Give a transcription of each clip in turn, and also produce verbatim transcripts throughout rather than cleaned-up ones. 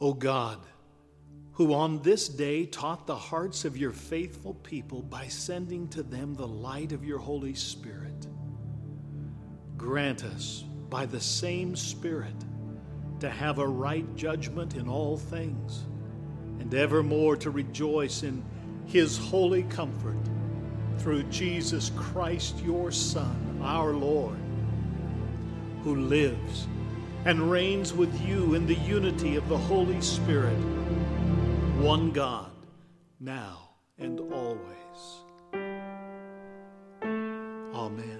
O God, who on this day taught the hearts of your faithful people by sending to them the light of your Holy Spirit, grant us by the same Spirit to have a right judgment in all things, and evermore to rejoice in his holy comfort, through Jesus Christ, your Son, our Lord, who lives and reigns with you in the unity of the Holy Spirit, one God, now and always. Amen.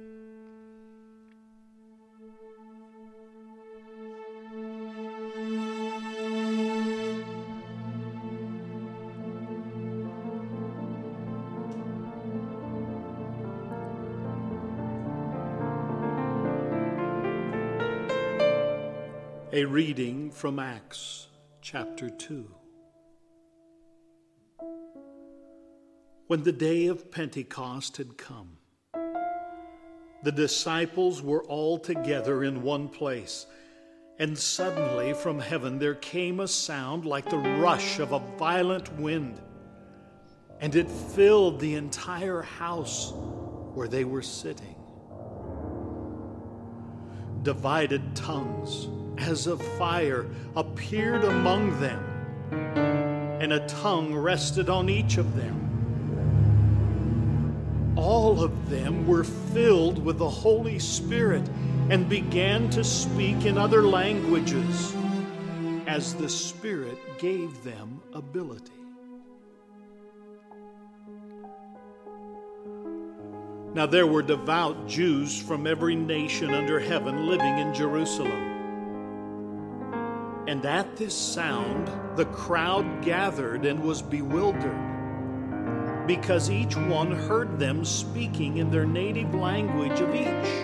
A reading from Acts chapter two. When the day of Pentecost had come, the disciples were all together in one place, and suddenly from heaven there came a sound like the rush of a violent wind, and it filled the entire house where they were sitting. Divided tongues as of fire appeared among them, and a tongue rested on each of them. All of them were filled with the Holy Spirit and began to speak in other languages as the Spirit gave them ability. Now there were devout Jews from every nation under heaven living in Jerusalem. And at this sound, the crowd gathered and was bewildered, because each one heard them speaking in their native language of each.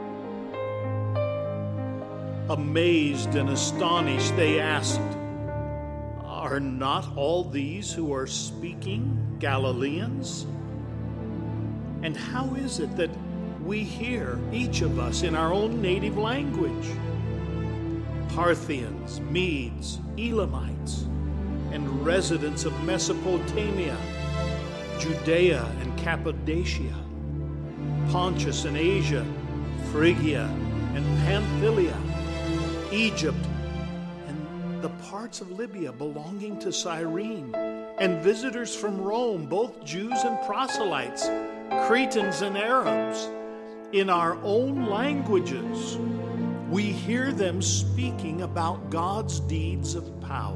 Amazed and astonished, they asked, "Are not all these who are speaking Galileans? And how is it that we hear, each of us, in our own native language? Parthians, Medes, Elamites, and residents of Mesopotamia, Judea and Cappadocia, Pontus and Asia, Phrygia and Pamphylia, Egypt, and the parts of Libya belonging to Cyrene, and visitors from Rome, both Jews and proselytes, Cretans and Arabs, in our own languages. We hear them speaking about God's deeds of power."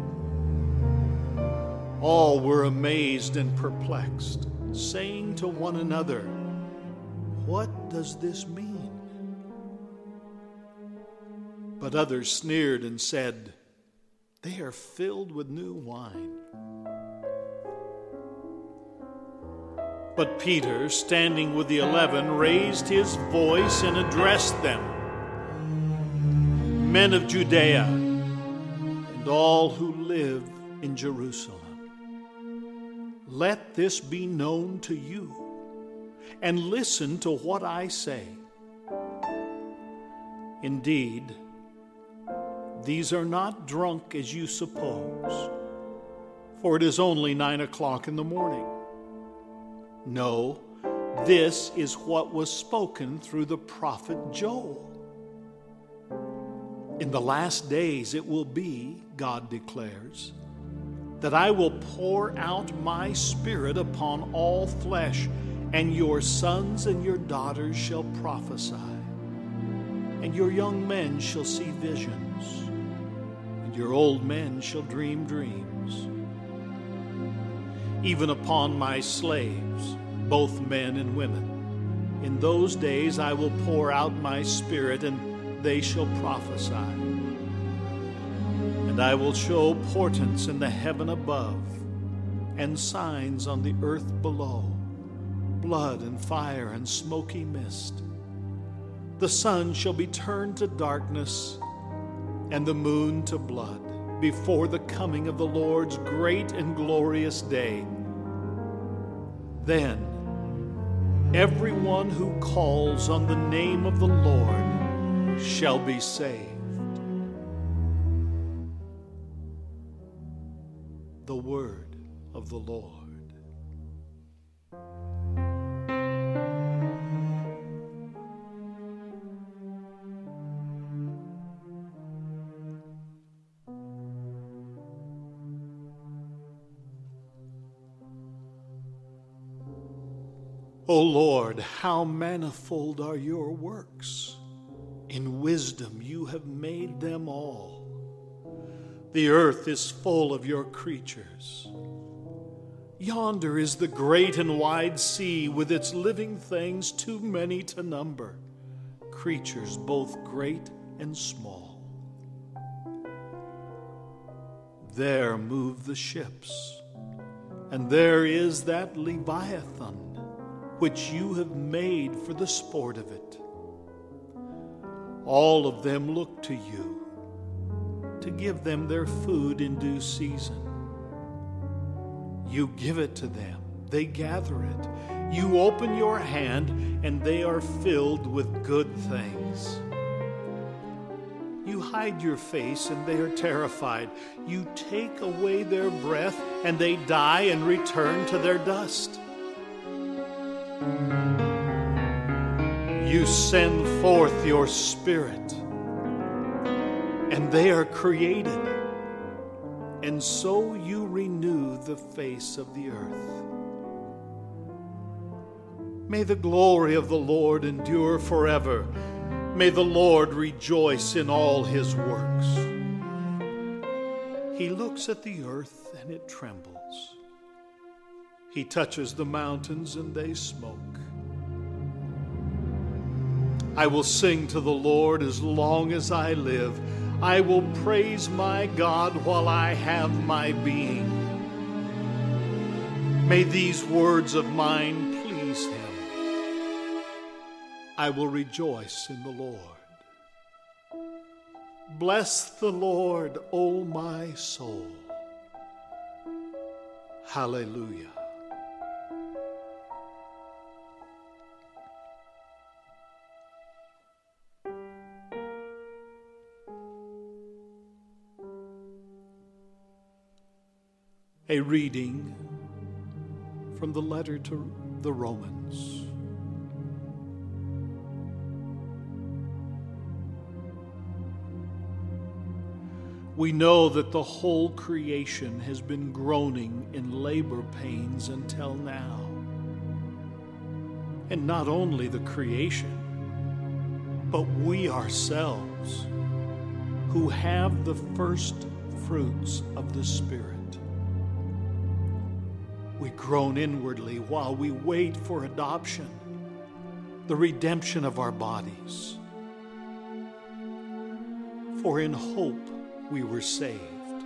All were amazed and perplexed, saying to one another, "What does this mean?" But others sneered and said, "They are filled with new wine." But Peter, standing with the eleven, raised his voice and addressed them, "Men of Judea, and all who live in Jerusalem, let this be known to you, and listen to what I say. Indeed, these are not drunk as you suppose, for it is only nine o'clock in the morning. No, this is what was spoken through the prophet Joel. In the last days it will be, God declares, that I will pour out my Spirit upon all flesh, and your sons and your daughters shall prophesy, and your young men shall see visions, and your old men shall dream dreams. Even upon my slaves, both men and women, in those days I will pour out my Spirit, and they shall prophesy. And I will show portents in the heaven above, and signs on the earth below, blood and fire and smoky mist. The sun shall be turned to darkness, and the moon to blood, before the coming of the Lord's great and glorious day. Then everyone who calls on the name of the Lord shall be saved." the word of the Lord. O Lord, how manifold are your works! In wisdom you have made them all. The earth is full of your creatures. Yonder is the great and wide sea with its living things, too many to number, creatures both great and small. There move the ships, and there is that Leviathan, which you have made for the sport of it. All of them look to you to give them their food in due season. You give it to them, they gather it. You open your hand, and they are filled with good things. You hide your face, and they are terrified. You take away their breath, and they die and return to their dust. You send forth your Spirit, and they are created, and so you renew the face of the earth. May the glory of the Lord endure forever. May the Lord rejoice in all his works. He looks at the earth, and it trembles. He touches the mountains, and they smoke. I will sing to the Lord as long as I live. I will praise my God while I have my being. May these words of mine please him. I will rejoice in the Lord. Bless the Lord, O my soul. Hallelujah. A reading from the letter to the Romans. We know that the whole creation has been groaning in labor pains until now. And not only the creation, but we ourselves, who have the first fruits of the Spirit. We groan inwardly while we wait for adoption, the redemption of our bodies. For in hope we were saved.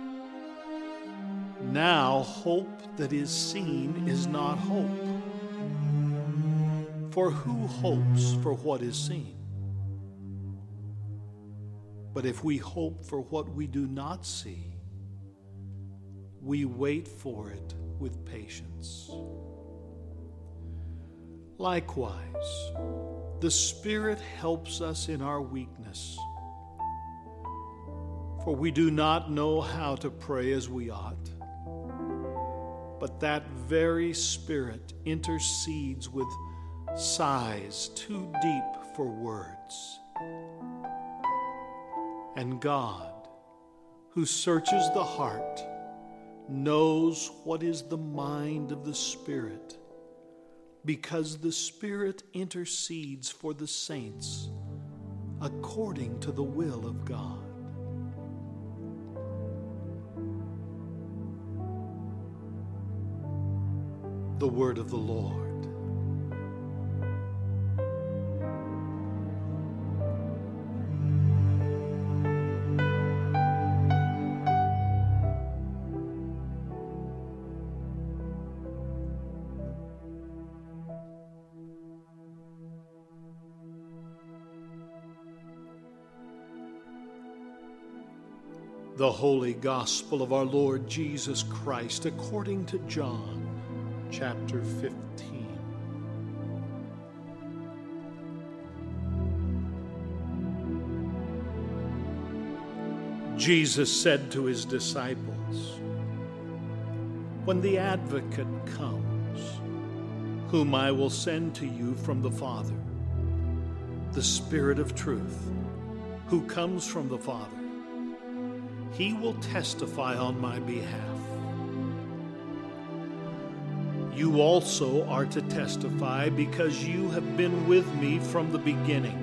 Now hope that is seen is not hope. For who hopes for what is seen? But if we hope for what we do not see, we wait for it with patience. Likewise, the Spirit helps us in our weakness. For we do not know how to pray as we ought, but that very Spirit intercedes with sighs too deep for words. And God, who searches the heart, knows what is the mind of the Spirit, because the Spirit intercedes for the saints according to the will of God. The word of the Lord. The Holy Gospel of our Lord Jesus Christ according to John, chapter fifteen. Jesus said to his disciples, When the Advocate comes, whom I will send to you from the Father, the Spirit of truth, who comes from the Father, he will testify on my behalf. You also are to testify because you have been with me from the beginning.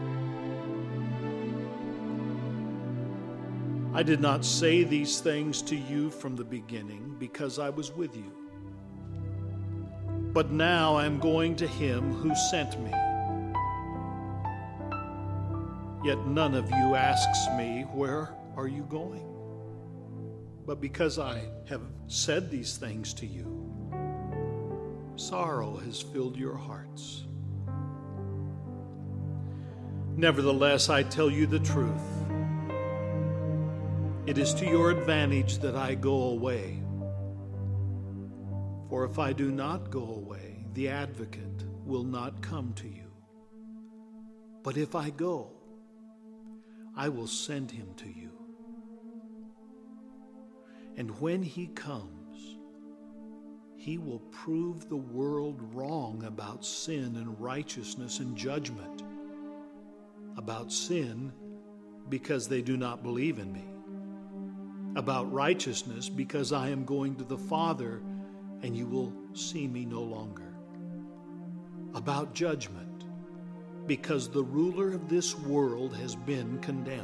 I did not say these things to you from the beginning because I was with you. But now I am going to him who sent me. Yet none of you asks me, where are you going? But because I have said these things to you, sorrow has filled your hearts. Nevertheless, I tell you the truth. It is to your advantage that I go away. For if I do not go away, the Advocate will not come to you. But if I go, I will send him to you. And when he comes, he will prove the world wrong about sin and righteousness and judgment. About sin, because they do not believe in me. About righteousness, because I am going to the Father, and you will see me no longer. About judgment, because the ruler of this world has been condemned.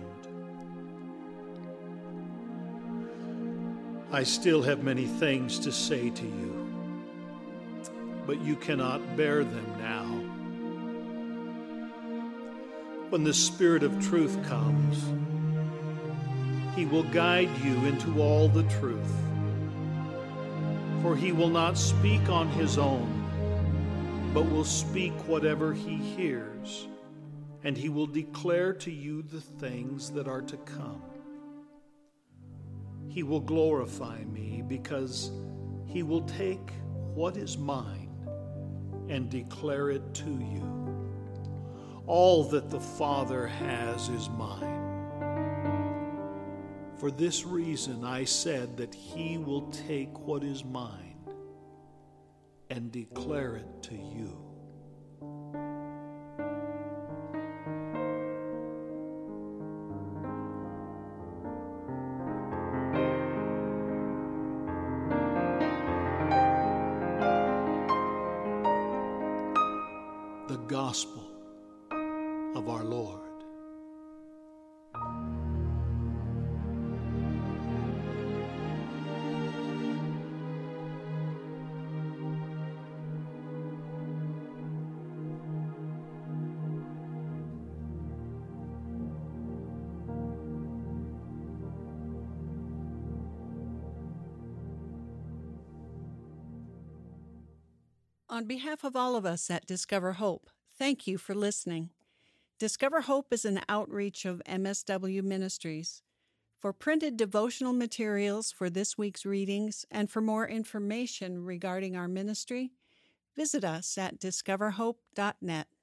I still have many things to say to you, but you cannot bear them now. When the Spirit of truth comes, he will guide you into all the truth. For he will not speak on his own, but will speak whatever he hears, and he will declare to you the things that are to come. He will glorify me because he will take what is mine and declare it to you. All that the Father has is mine. For this reason I said that he will take what is mine and declare it to you. The Gospel of our Lord. On behalf of all of us at Discover Hope, thank you for listening. Discover Hope is an outreach of M S W Ministries. For printed devotional materials for this week's readings and for more information regarding our ministry, visit us at discover hope dot net.